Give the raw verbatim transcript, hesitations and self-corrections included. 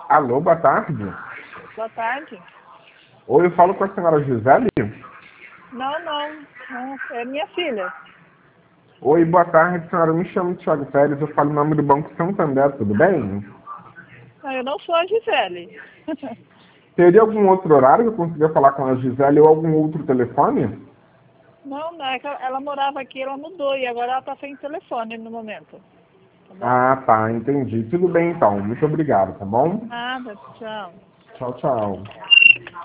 Alô, boa tarde. Boa tarde. Oi, eu falo com a senhora Gisele? Não, não, não, é minha filha. Oi, boa tarde, senhora. Eu me chamo Thiago Pérez, eu falo em nome do Banco Santander, tudo bem? Não, eu não sou a Gisele. Teria algum outro horário que eu consiga falar com a Gisele ou algum outro telefone? Não, não, é que ela morava aqui, ela mudou e agora ela está sem telefone no momento. Tá bom? Ah, tá, entendi. Tudo bem então, muito obrigado, tá bom? Nada, tchau. Tchau, tchau.